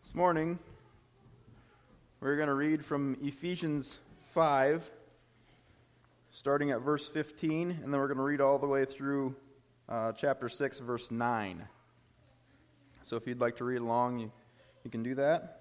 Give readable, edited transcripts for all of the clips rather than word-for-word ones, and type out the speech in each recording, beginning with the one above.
This morning, we're going to read from Ephesians 5, starting at verse 15, and then we're going to read all the way through chapter 6, verse 9. So if you'd like to read along, you can do that.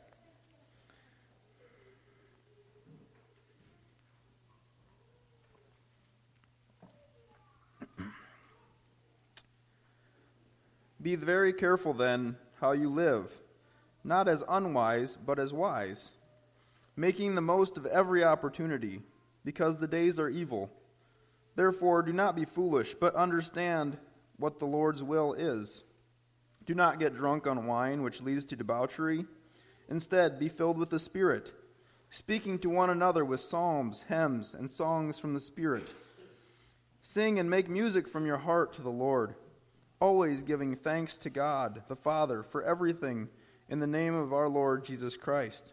Be very careful then how you live, not as unwise, but as wise, making the most of every opportunity, because the days are evil. Therefore, do not be foolish, but understand what the Lord's will is. Do not get drunk on wine, which leads to debauchery. Instead, be filled with the Spirit, speaking to one another with psalms, hymns, and songs from the Spirit. Sing and make music from your heart to the Lord, always giving thanks to God, the Father, for everything in the name of our Lord Jesus Christ.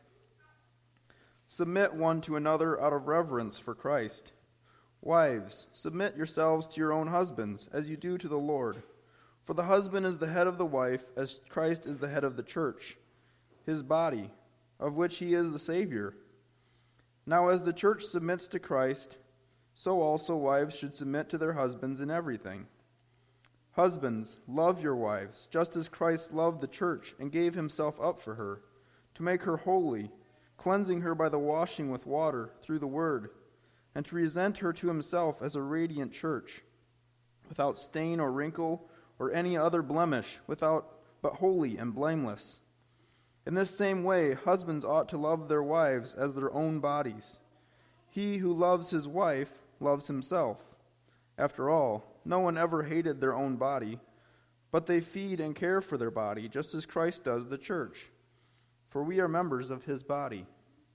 Submit one to another out of reverence for Christ. Wives, submit yourselves to your own husbands, as you do to the Lord. For the husband is the head of the wife, as Christ is the head of the church, his body, of which he is the Savior. Now as the church submits to Christ, so also wives should submit to their husbands in everything. Husbands, love your wives, just as Christ loved the church and gave himself up for her, to make her holy, cleansing her by the washing with water through the word, and to present her to himself as a radiant church, without stain or wrinkle or any other blemish, but holy and blameless. In this same way, husbands ought to love their wives as their own bodies. He who loves his wife loves himself. After all, no one ever hated their own body, but they feed and care for their body, just as Christ does the church. For we are members of his body.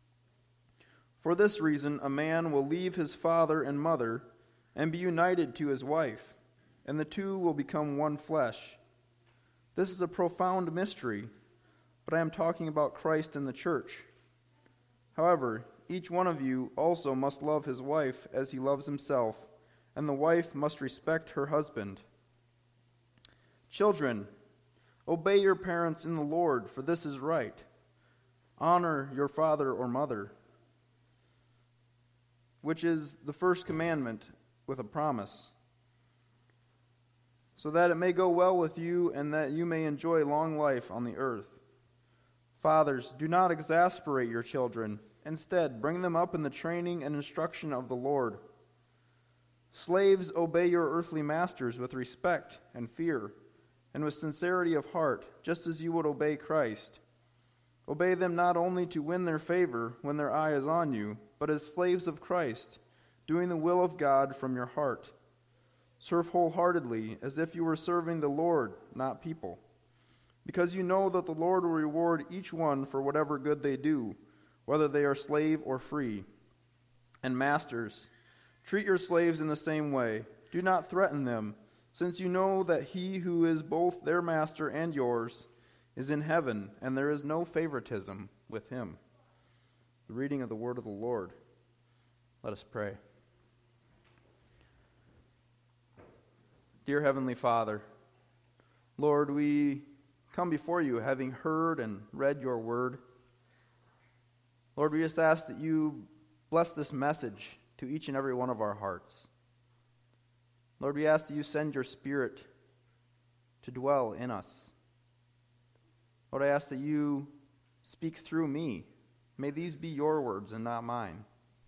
For this reason, a man will leave his father and mother and be united to his wife, and the two will become one flesh. This is a profound mystery, but I am talking about Christ and the church. However, each one of you also must love his wife as he loves himself, and the wife must respect her husband. Children, obey your parents in the Lord, for this is right. Honor your father or mother, which is the first commandment with a promise, so that it may go well with you and that you may enjoy long life on the earth. Fathers, do not exasperate your children. Instead, bring them up in the training and instruction of the Lord. Slaves, obey your earthly masters with respect and fear, and with sincerity of heart, just as you would obey Christ. Obey them not only to win their favor when their eye is on you, but as slaves of Christ, doing the will of God from your heart. Serve wholeheartedly, as if you were serving the Lord, not people, because you know that the Lord will reward each one for whatever good they do, whether they are slave or free. And masters, treat your slaves in the same way. Do not threaten them, since you know that he who is both their master and yours is in heaven, and there is no favoritism with him. The reading of the word of the Lord. Let us pray. Dear Heavenly Father, Lord, we come before you having heard and read your word. Lord, we just ask that you bless this message to each and every one of our hearts. Lord, we ask that you send your Spirit to dwell in us. Lord, I ask that you speak through me. May these be your words and not mine.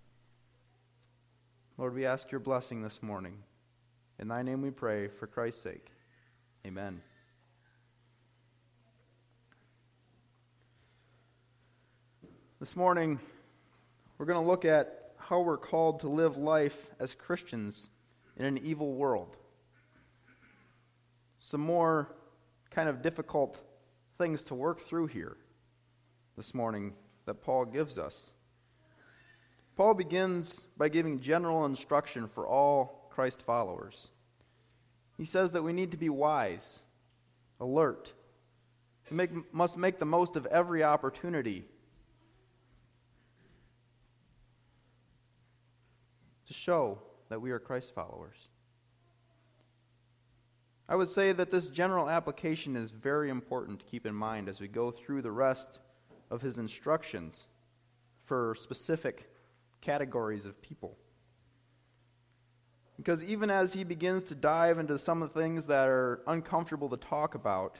Lord, we ask your blessing this morning. In thy name we pray, for Christ's sake. Amen. This morning, we're going to look at how we're called to live life as Christians in an evil world. Some more kind of difficult things to work through here this morning that Paul gives us. Paul begins by giving general instruction for all Christ followers. He says that we need to be wise, alert, must make the most of every opportunity to show that we are Christ followers. I would say that this general application is very important to keep in mind as we go through the rest of his instructions for specific categories of people. Because even as he begins to dive into some of the things that are uncomfortable to talk about,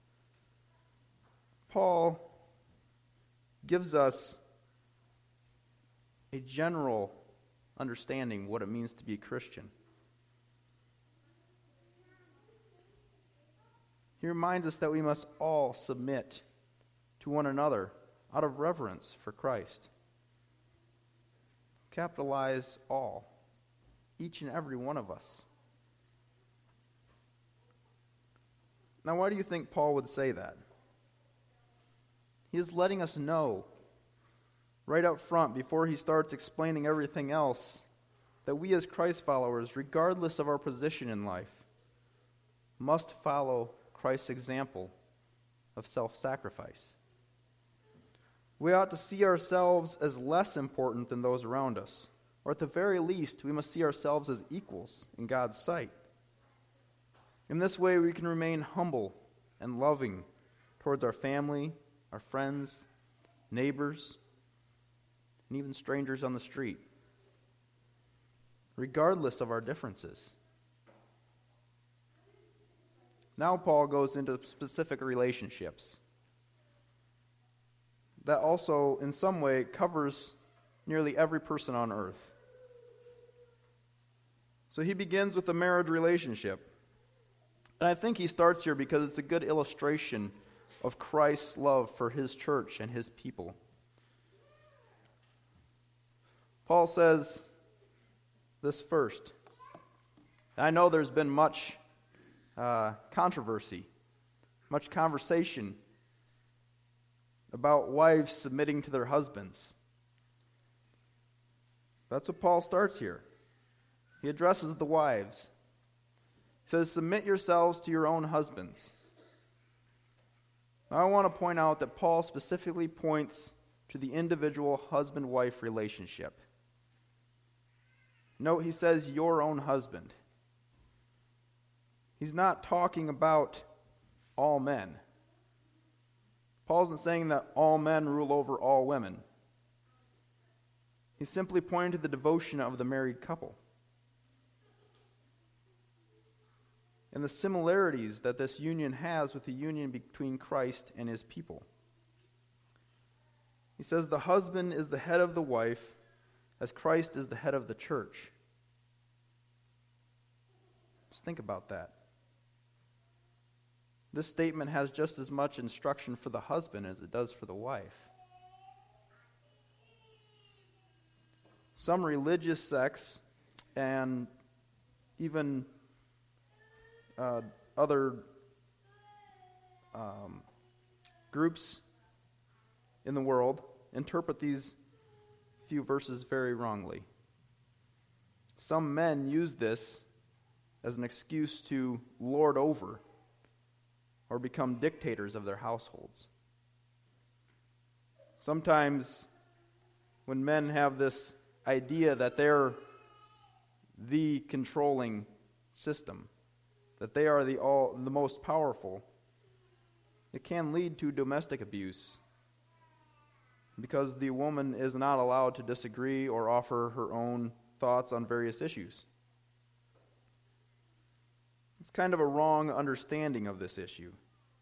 Paul gives us a general understanding of what it means to be a Christian. He reminds us that we must all submit to one another out of reverence for Christ. Capitalize all, each and every one of us. Now, why do you think Paul would say that? He is letting us know right up front, before he starts explaining everything else, that we as Christ followers, regardless of our position in life, must follow Christ's example of self-sacrifice. We ought to see ourselves as less important than those around us, or at the very least, we must see ourselves as equals in God's sight. In this way, we can remain humble and loving towards our family, our friends, neighbors, and even strangers on the street, regardless of our differences. Now Paul goes into specific relationships. That also, in some way, covers nearly every person on earth. So he begins with the marriage relationship. And I think he starts here because it's a good illustration of Christ's love for his church and his people. Paul says this first. I know there's been much controversy, much conversation about wives submitting to their husbands. That's what Paul starts here. He addresses the wives. He says, submit yourselves to your own husbands. Now, I want to point out that Paul specifically points to the individual husband-wife relationship. Note, he says, your own husband. He's not talking about all men. Paul isn't saying that all men rule over all women. He's simply pointing to the devotion of the married couple and the similarities that this union has with the union between Christ and his people. He says the husband is the head of the wife as Christ is the head of the church. Just think about that. This statement has just as much instruction for the husband as it does for the wife. Some religious sects and even other groups in the world interpret these few verses very wrongly. Some men use this as an excuse to lord over or become dictators of their households. Sometimes when men have this idea that they're the controlling system, that they are the most powerful, it can lead to domestic abuse because the woman is not allowed to disagree or offer her own thoughts on various issues. It's kind of a wrong understanding of this issue.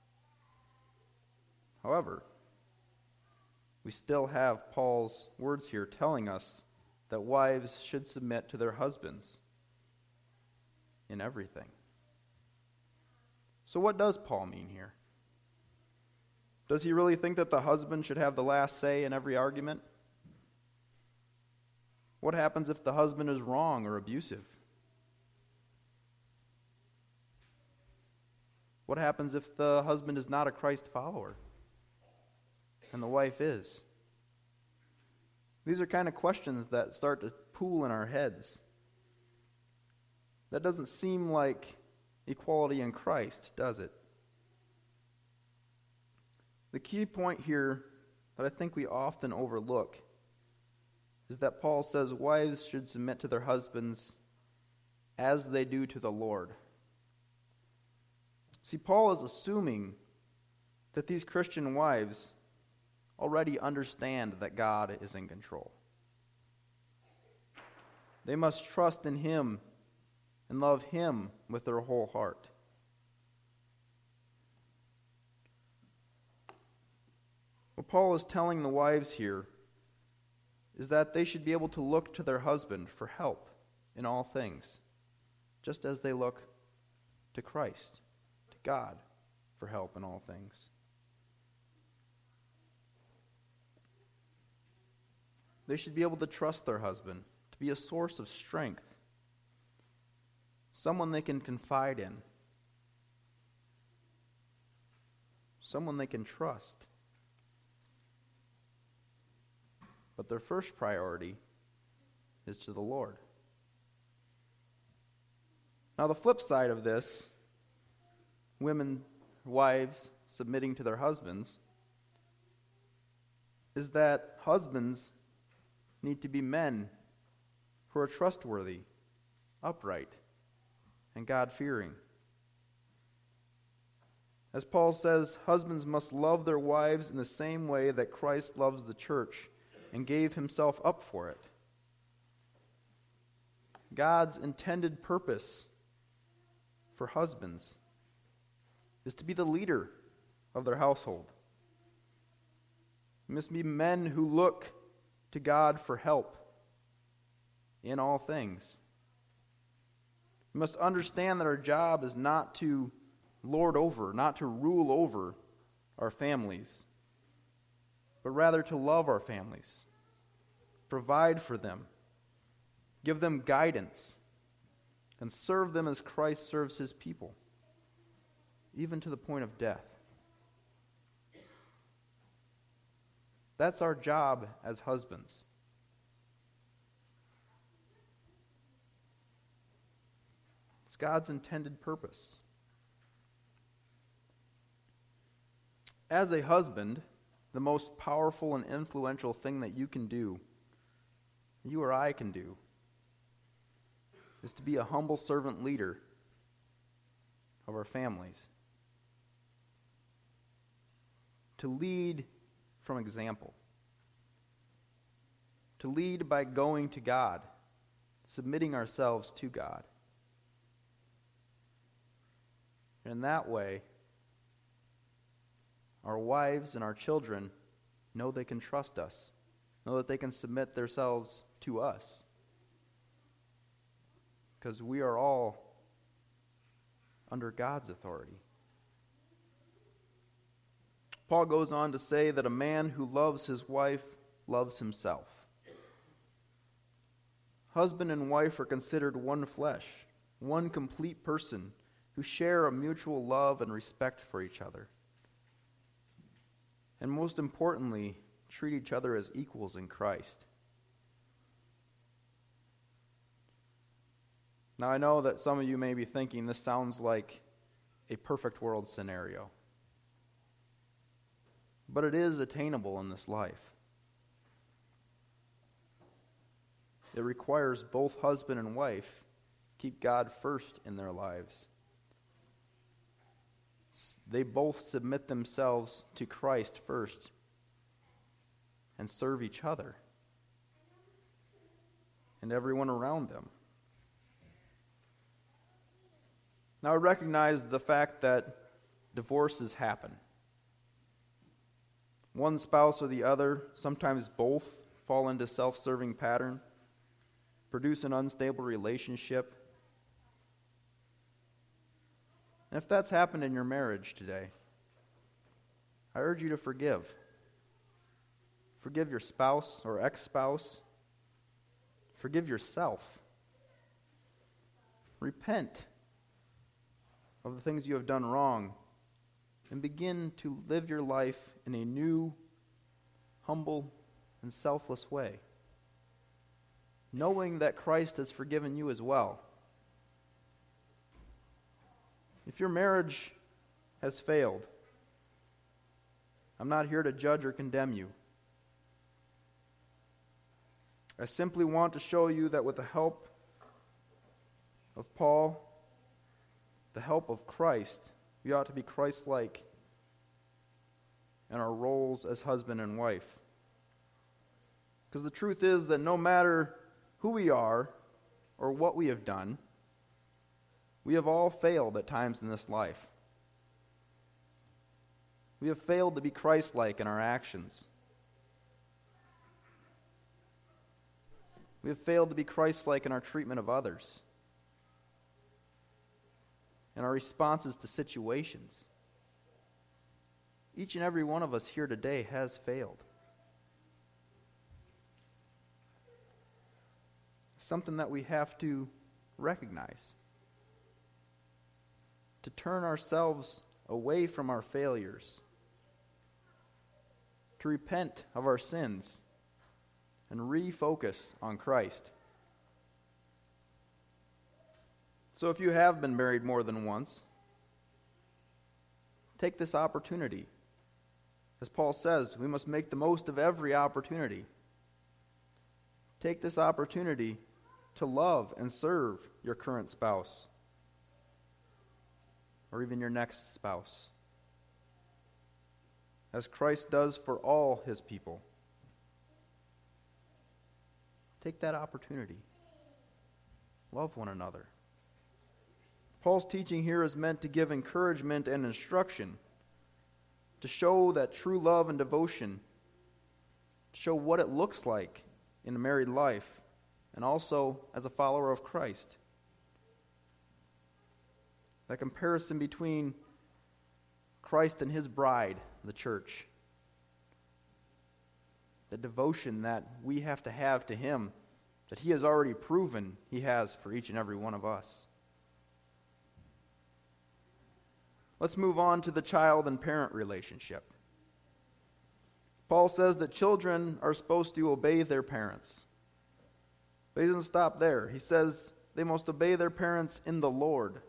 However, we still have Paul's words here telling us that wives should submit to their husbands in everything. So what does Paul mean here? Does he really think that the husband should have the last say in every argument? What happens if the husband is wrong or abusive? What happens if the husband is not a Christ follower and the wife is? These are kind of questions that start to pool in our heads. That doesn't seem like equality in Christ, does it? The key point here that I think we often overlook is that Paul says wives should submit to their husbands as they do to the Lord. See, Paul is assuming that these Christian wives already understand that God is in control. They must trust in Him and love Him with their whole heart. What Paul is telling the wives here is that they should be able to look to their husband for help in all things, just as they look to Christ, to God, for help in all things. They should be able to trust their husband to be a source of strength, someone they can confide in, someone they can trust. But their first priority is to the Lord. Now, the flip side of this, women, wives submitting to their husbands, is that husbands need to be men who are trustworthy, upright, and God-fearing. As Paul says, husbands must love their wives in the same way that Christ loves the church and gave himself up for it. God's intended purpose for husbands is to be the leader of their household. It must be men who look to God for help in all things. We must understand that our job is not to lord over, not to rule over our families, but rather to love our families, provide for them, give them guidance, and serve them as Christ serves his people, even to the point of death. That's our job as husbands. It's God's intended purpose. As a husband, the most powerful and influential thing that you can do, you or I can do, is to be a humble servant leader of our families. To lead from example. To lead by going to God, submitting ourselves to God. And in that way, our wives and our children know they can trust us, know that they can submit themselves to us. Because we are all under God's authority. Paul goes on to say that a man who loves his wife loves himself. Husband and wife are considered one flesh, one complete person who share a mutual love and respect for each other. And most importantly, treat each other as equals in Christ. Now, I know that some of you may be thinking this sounds like a perfect world scenario. But it is attainable in this life. It requires both husband and wife keep God first in their lives. They both submit themselves to Christ first and serve each other and everyone around them. Now, I recognize the fact that divorces happen. One spouse or the other, sometimes both, fall into self-serving pattern, produce an unstable relationship. And if that's happened in your marriage today, I urge you to forgive. Forgive your spouse or ex-spouse. Forgive yourself. Repent of the things you have done wrong and begin to live your life in a new, humble, and selfless way, knowing that Christ has forgiven you as well. If your marriage has failed, I'm not here to judge or condemn you. I simply want to show you that with the help of Paul, the help of Christ, we ought to be Christ-like in our roles as husband and wife. Because the truth is that no matter who we are or what we have done, we have all failed at times in this life. We have failed to be Christ-like in our actions. We have failed to be Christ-like in our treatment of others, in our responses to situations. Each and every one of us here today has failed. Something that we have to recognize. To turn ourselves away from our failures. To repent of our sins and refocus on Christ. So if you have been married more than once, take this opportunity. As Paul says, we must make the most of every opportunity. Take this opportunity to love and serve your current spouse, or even your next spouse, as Christ does for all his people. Take that opportunity. Love one another. Paul's teaching here is meant to give encouragement and instruction, to show that true love and devotion, to show what it looks like in a married life, and also as a follower of Christ. That comparison between Christ and his bride, the church. The devotion that we have to him, that he has already proven he has for each and every one of us. Let's move on to the child and parent relationship. Paul says that children are supposed to obey their parents. But he doesn't stop there. He says they must obey their parents in the Lord.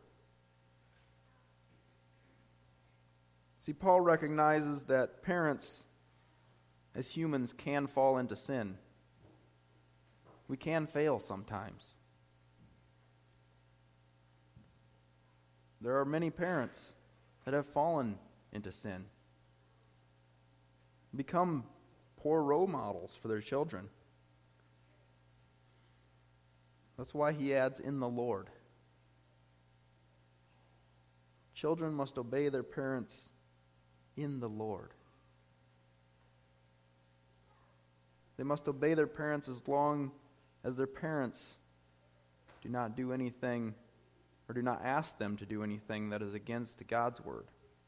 See, Paul recognizes that parents, as humans, can fall into sin. We can fail sometimes. There are many parents that have fallen into sin, become poor role models for their children. That's why he adds, in the Lord. Children must obey their parents in the Lord. They must obey their parents as long as their parents do not do anything or do not ask them to do anything that is against God's word.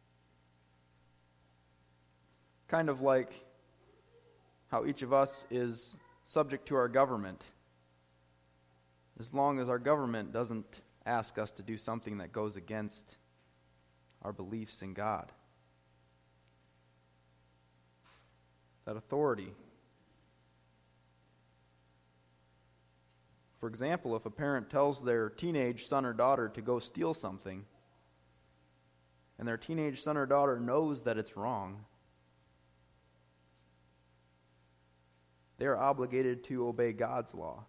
Kind of like how each of us is subject to our government, as long as our government doesn't ask us to do something that goes against our beliefs in God. That authority. For example, if a parent tells their teenage son or daughter to go steal something, and their teenage son or daughter knows that it's wrong, they are obligated to obey God's law.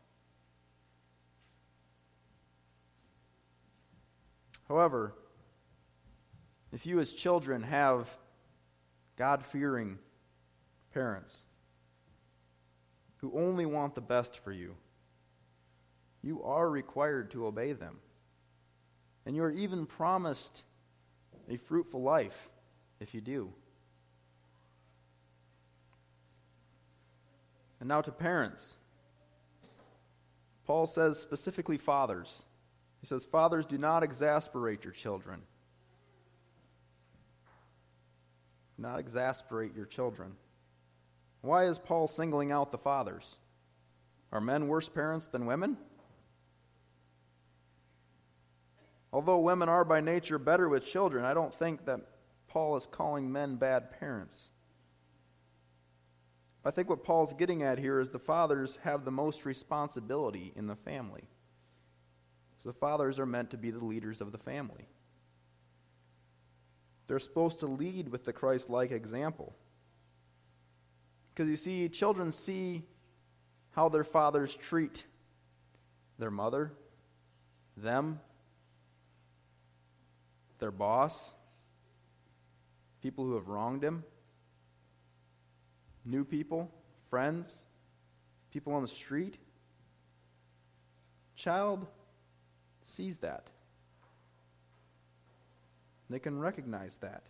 However, if you as children have God-fearing parents who only want the best for you, you are required to obey them. And you are even promised a fruitful life if you do. And now to parents. Paul says specifically fathers. He says, fathers, do not exasperate your children. Do not exasperate your children. Why is Paul singling out the fathers? Are men worse parents than women? Although women are by nature better with children, I don't think that Paul is calling men bad parents. I think what Paul's getting at here is the fathers have the most responsibility in the family. So the fathers are meant to be the leaders of the family. They're supposed to lead with the Christ-like example. Because you see, children see how their fathers treat their mother, them, their boss, people who have wronged him. new people, friends, people on the street. Child sees that. They can recognize that.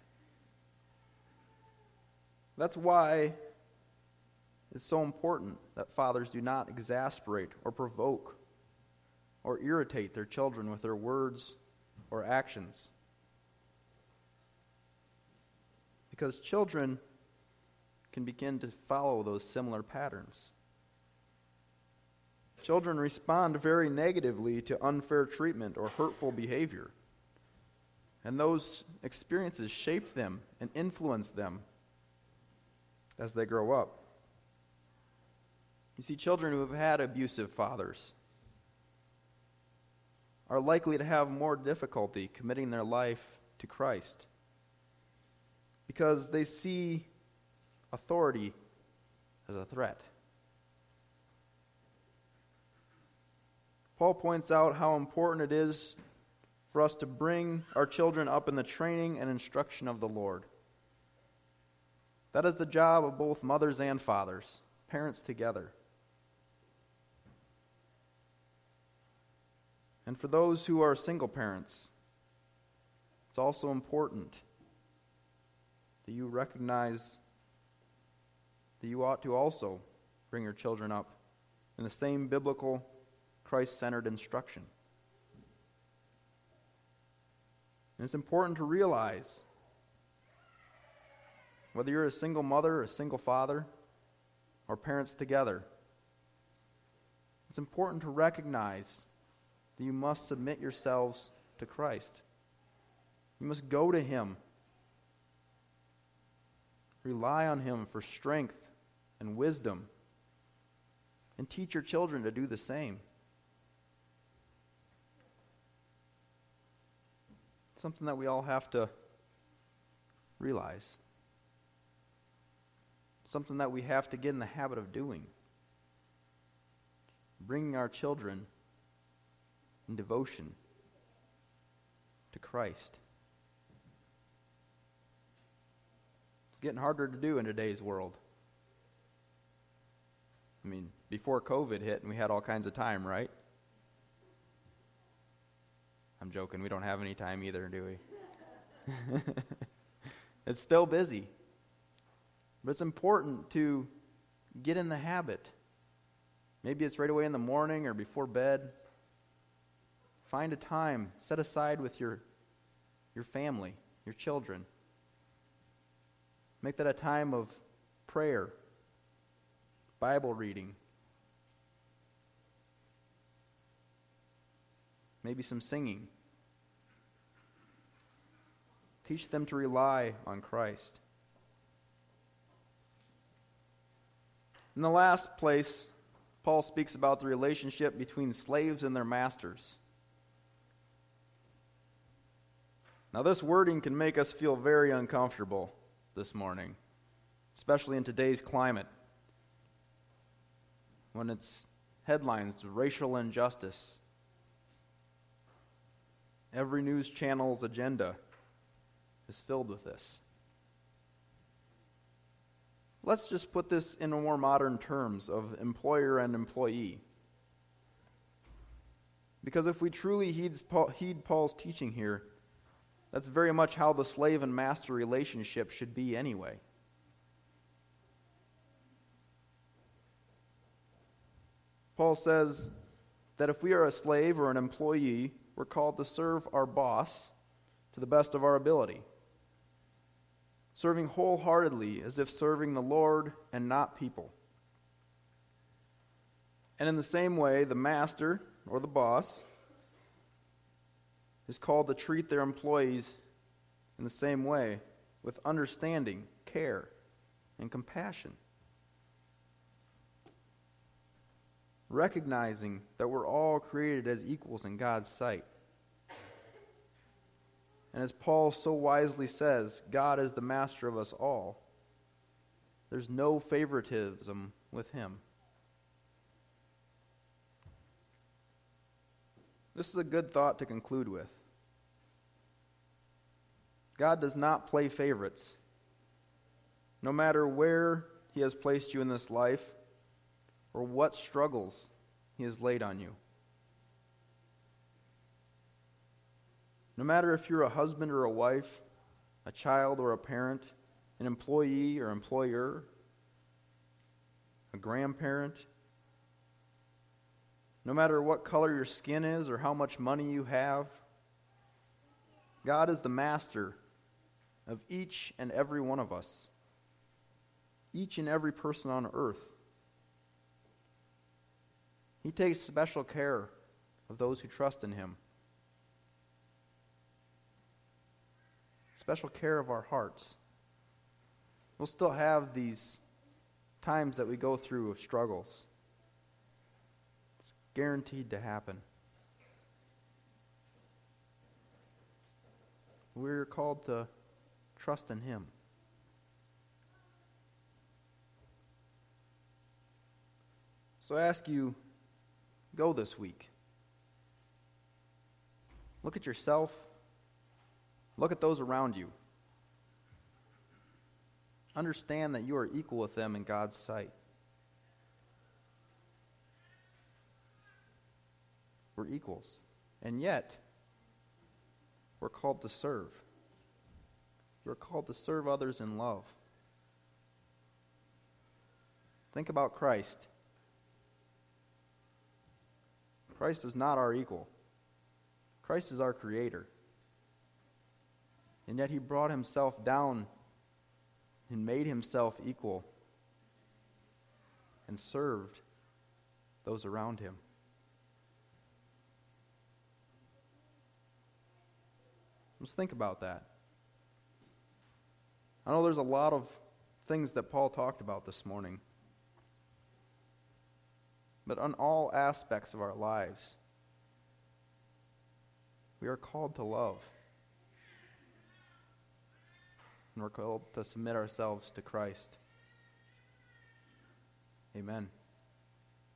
That's why it's so important that fathers do not exasperate or provoke or irritate their children with their words or actions. Because children can begin to follow those similar patterns. Children respond very negatively to unfair treatment or hurtful behavior. And those experiences shape them and influence them as they grow up. You see, children who have had abusive fathers are likely to have more difficulty committing their life to Christ because they see authority as a threat. Paul points out how important it is for us to bring our children up in the training and instruction of the Lord. That is the job of both mothers and fathers, parents together. And for those who are single parents, it's also important that you recognize that you ought to also bring your children up in the same biblical, Christ-centered instruction. And it's important to realize, whether you're a single mother, or a single father, or parents together, it's important to recognize that you must submit yourselves to Christ. You must go to Him. Rely on Him for strength and wisdom. And teach your children to do the same. Something that we all have to realize. Something that we have to get in the habit of doing. Bringing our children in devotion to Christ. It's getting harder to do in today's world. I mean, before COVID hit and we had all kinds of time, right? I'm joking. We don't have any time either, do we? It's still busy. But it's important to get in the habit. Maybe it's right away in the morning or before bed. Find a time set aside with your family, your children. Make that a time of prayer, Bible reading, maybe some singing. Teach them to rely on Christ. In the last place, Paul speaks about the relationship between slaves and their masters. Now, this wording can make us feel very uncomfortable this morning, especially in today's climate, when it's headlines, racial injustice. Every news channel's agenda is filled with this. Let's just put this in more modern terms of employer and employee. Because if we truly heed Paul's teaching here, that's very much how the slave and master relationship should be anyway. Paul says that if we are a slave or an employee, we're called to serve our boss to the best of our ability, serving wholeheartedly as if serving the Lord and not people. And in the same way, the master or the boss is called to treat their employees in the same way, with understanding, care, and compassion. Recognizing that we're all created as equals in God's sight. And as Paul so wisely says, God is the master of us all. There's no favoritism with Him. This is a good thought to conclude with. God does not play favorites. No matter where He has placed you in this life, or what struggles He has laid on you. No matter if you're a husband or a wife, a child or a parent, an employee or employer, a grandparent, no matter what color your skin is or how much money you have, God is the master of each and every one of us, each and every person on earth. He takes special care of those who trust in Him, special care of our hearts. We'll still have these times that we go through of struggles. It's guaranteed to happen. We're called to trust in Him. So I ask you, go this week. Look at yourself. Look at those around you. Understand that you are equal with them in God's sight. We're equals. And yet, we're called to serve. We're called to serve others in love. Think about Christ. Christ is not our equal. Christ is our Creator. And yet He brought Himself down and made Himself equal and served those around Him. Let's think about that. I know there's a lot of things that Paul talked about this morning, but on all aspects of our lives, we are called to love. And we're called to submit ourselves to Christ. Amen.